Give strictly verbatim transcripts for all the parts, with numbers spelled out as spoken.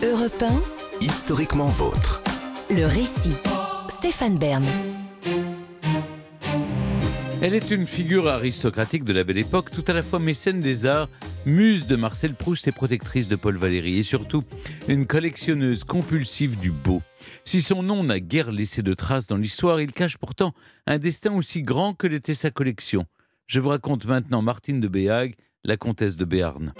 Europe un, Historiquement vôtre. le récit. Stéphane Bern. Elle est une figure aristocratique de la Belle Époque, tout à la fois mécène des arts, muse de Marcel Proust et protectrice de Paul Valéry, et surtout une collectionneuse compulsive du beau. Si son nom n'a guère laissé de traces dans l'histoire, il cache pourtant un destin aussi grand que l'était sa collection. Je vous raconte maintenant Martine de Béhague, la comtesse de Béarn.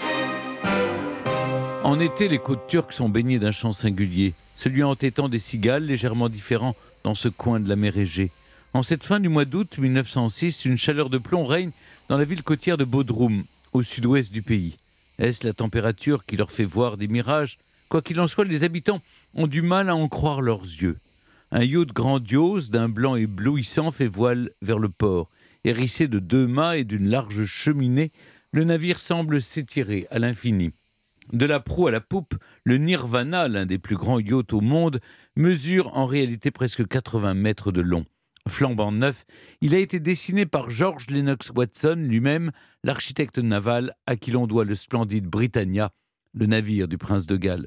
En été, les côtes turques sont baignées d'un chant singulier, celui entêtant des cigales légèrement différent dans ce coin de la mer Égée. En cette fin du mois d'août mille neuf cent six, une chaleur de plomb règne dans la ville côtière de Bodrum, au sud-ouest du pays. Est-ce la température qui leur fait voir des mirages ? Quoi qu'il en soit, les habitants ont du mal à en croire leurs yeux. Un yacht grandiose, d'un blanc éblouissant, fait voile vers le port. Hérissé de deux mâts et d'une large cheminée, le navire semble s'étirer à l'infini. De la proue à la poupe, le Nirvana, l'un des plus grands yachts au monde, mesure en réalité presque quatre-vingts mètres de long. Flambant neuf, il a été dessiné par George Lennox Watson, lui-même l'architecte naval à qui l'on doit le splendide Britannia, le navire du prince de Galles.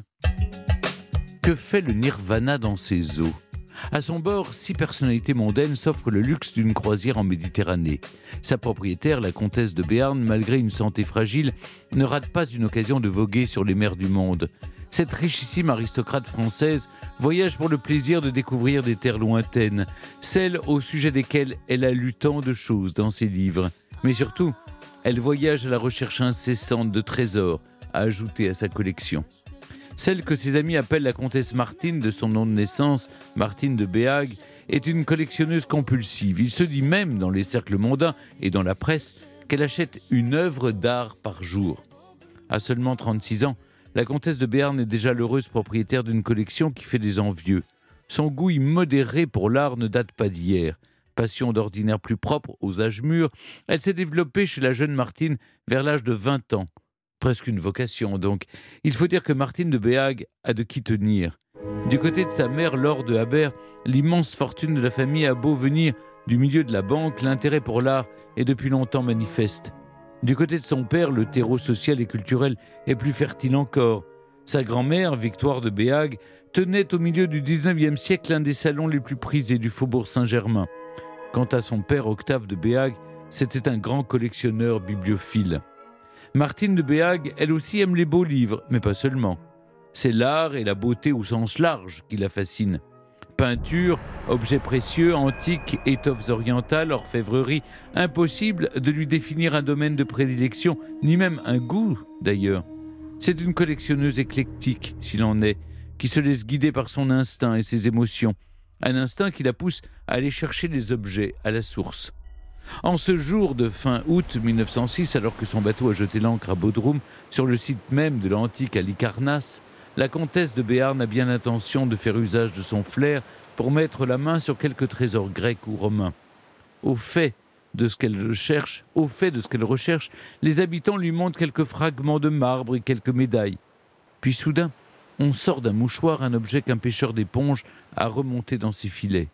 Que fait le Nirvana dans ses eaux ? À son bord, six personnalités mondaines s'offrent le luxe d'une croisière en Méditerranée. Sa propriétaire, la comtesse de Béarn, malgré une santé fragile, ne rate pas une occasion de voguer sur les mers du monde. Cette richissime aristocrate française voyage pour le plaisir de découvrir des terres lointaines, celles au sujet desquelles elle a lu tant de choses dans ses livres. Mais surtout, elle voyage à la recherche incessante de trésors à ajouter à sa collection. Celle que ses amis appellent la comtesse Martine, de son nom de naissance, Martine de Béhague, est une collectionneuse compulsive. Il se dit même dans les cercles mondains et dans la presse qu'elle achète une œuvre d'art par jour. À seulement trente-six ans, la comtesse de Béarn est déjà l'heureuse propriétaire d'une collection qui fait des envieux. Son goût immodéré pour l'art ne date pas d'hier. Passion d'ordinaire plus propre aux âges mûrs, elle s'est développée chez la jeune Martine vers l'âge de vingt ans. Presque une vocation donc. Il faut dire que Martine de Béhague a de qui tenir. Du côté de sa mère, Laure de Habert, l'immense fortune de la famille a beau venir du milieu de la banque, l'intérêt pour l'art est depuis longtemps manifeste. Du côté de son père, le terreau social et culturel est plus fertile encore. Sa grand-mère, Victoire de Béhague, tenait au milieu du dix-neuvième siècle l'un des salons les plus prisés du faubourg Saint-Germain. Quant à son père, Octave de Béhague, c'était un grand collectionneur bibliophile. Martine de Béhague, elle aussi aime les beaux livres, mais pas seulement. C'est l'art et la beauté au sens large qui la fascinent. Peinture, objets précieux, antiques, étoffes orientales, orfèvrerie, impossible de lui définir un domaine de prédilection, ni même un goût d'ailleurs. C'est une collectionneuse éclectique, s'il en est, qui se laisse guider par son instinct et ses émotions. Un instinct qui la pousse à aller chercher les objets à la source. En ce jour de fin août mille neuf cent six, alors que son bateau a jeté l'ancre à Bodrum, sur le site même de l'antique Halicarnasse, la comtesse de Béarn a bien l'intention de faire usage de son flair pour mettre la main sur quelques trésors grecs ou romains. Au fait de ce qu'elle recherche, au fait de ce qu'elle recherche, les habitants lui montrent quelques fragments de marbre et quelques médailles. Puis soudain, on sort d'un mouchoir un objet qu'un pêcheur d'éponge a remonté dans ses filets.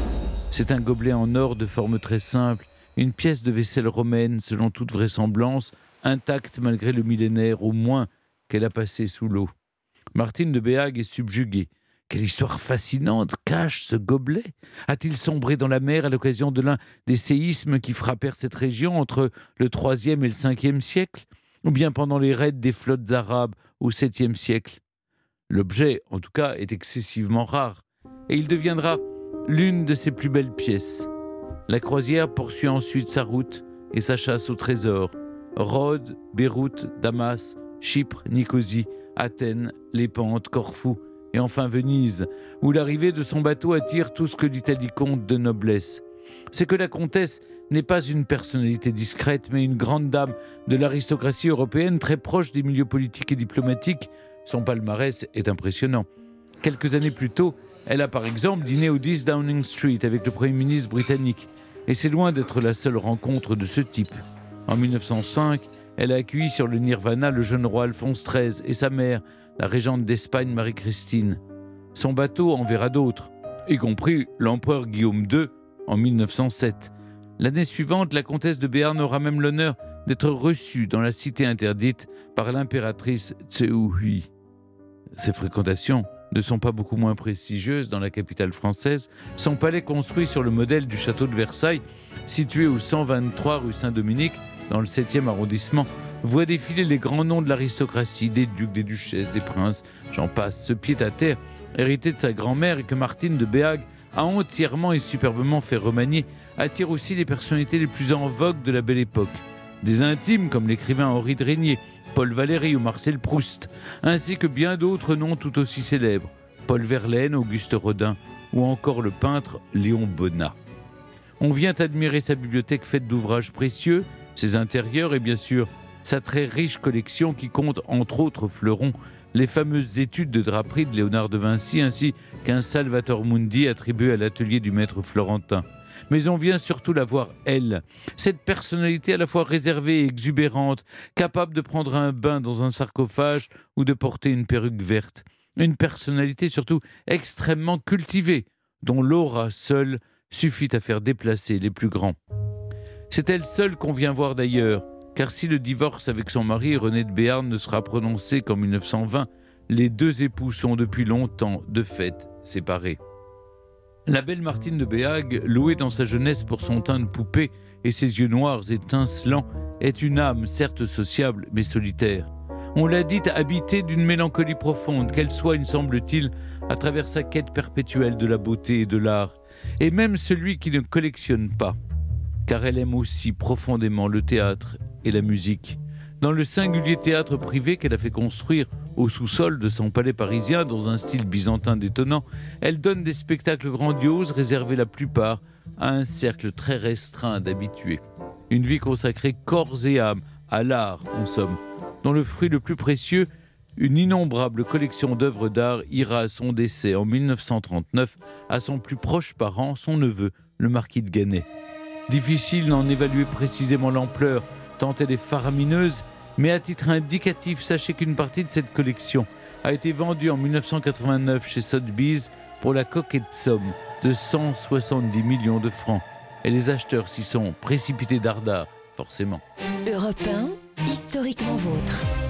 C'est un gobelet en or de forme très simple, une pièce de vaisselle romaine, selon toute vraisemblance, intacte malgré le millénaire au moins qu'elle a passé sous l'eau. Martine de Béhague est subjuguée. Quelle histoire fascinante cache ce gobelet ? A-t-il sombré dans la mer à l'occasion de l'un des séismes qui frappèrent cette région entre le troisième et le cinquième siècle ? Ou bien pendant les raids des flottes arabes au septième siècle ? L'objet, en tout cas, est excessivement rare. Et il deviendra l'une de ses plus belles pièces. La croisière poursuit ensuite sa route et sa chasse au trésor. Rhodes, Beyrouth, Damas, Chypre, Nicosie, Athènes, Lépante, Corfou et enfin Venise, où l'arrivée de son bateau attire tout ce que l'Italie compte de noblesse. C'est que la comtesse n'est pas une personnalité discrète, mais une grande dame de l'aristocratie européenne très proche des milieux politiques et diplomatiques. Son palmarès est impressionnant. Quelques années plus tôt, elle a par exemple dîné au dix Downing Street avec le Premier ministre britannique. Et c'est loin d'être la seule rencontre de ce type. En mille neuf cent cinq, elle a accueilli sur le Nirvana le jeune roi Alphonse treize et sa mère, la régente d'Espagne Marie-Christine. Son bateau en verra d'autres, y compris l'empereur Guillaume deux en mille neuf cent sept. L'année suivante, la comtesse de Béarn aura même l'honneur d'être reçue dans la cité interdite par l'impératrice Tseouhui. Ses fréquentations ne sont pas beaucoup moins prestigieuses dans la capitale française. Son palais, construit sur le modèle du château de Versailles, situé au cent vingt-trois rue Saint-Dominique, dans le septième arrondissement, voit défiler les grands noms de l'aristocratie, des ducs, des duchesses, des princes, j'en passe. Ce pied-à-terre, hérité de sa grand-mère et que Martine de Béhague a entièrement et superbement fait remanier, attire aussi les personnalités les plus en vogue de la Belle Époque. Des intimes comme l'écrivain Henri de Régnier, Paul Valéry ou Marcel Proust, ainsi que bien d'autres noms tout aussi célèbres, Paul Verlaine, Auguste Rodin ou encore le peintre Léon Bonnat. On vient admirer sa bibliothèque faite d'ouvrages précieux, ses intérieurs et bien sûr sa très riche collection qui compte entre autres fleurons les fameuses études de draperie de Léonard de Vinci ainsi qu'un Salvator Mundi attribué à l'atelier du maître florentin. Mais on vient surtout la voir, elle, cette personnalité à la fois réservée et exubérante, capable de prendre un bain dans un sarcophage ou de porter une perruque verte. Une personnalité surtout extrêmement cultivée, dont l'aura seule suffit à faire déplacer les plus grands. C'est elle seule qu'on vient voir d'ailleurs, car si le divorce avec son mari René de Béarn ne sera prononcé qu'en mille neuf cent vingt, les deux époux sont depuis longtemps, de fait, séparés. La belle Martine de Béhague, louée dans sa jeunesse pour son teint de poupée et ses yeux noirs étincelants, est une âme certes sociable mais solitaire. On l'a dit habitée d'une mélancolie profonde, qu'elle soigne, semble-t-il, à travers sa quête perpétuelle de la beauté et de l'art, et même celui qui ne collectionne pas, car elle aime aussi profondément le théâtre et la musique. Dans le singulier théâtre privé qu'elle a fait construire au sous-sol de son palais parisien dans un style byzantin détonnant, elle donne des spectacles grandioses réservés la plupart à un cercle très restreint d'habitués. Une vie consacrée corps et âme à l'art, en somme, dont le fruit le plus précieux, une innombrable collection d'œuvres d'art, ira à son décès en mille neuf cent trente-neuf à son plus proche parent, son neveu, le marquis de Ganay. Difficile d'en évaluer précisément l'ampleur, tant elle est faramineuse, mais à titre indicatif, sachez qu'une partie de cette collection a été vendue en mille neuf cent quatre-vingt-neuf chez Sotheby's pour la coquette somme de cent soixante-dix millions de francs. Et les acheteurs s'y sont précipités dardard, forcément. Europe un, historiquement vôtre.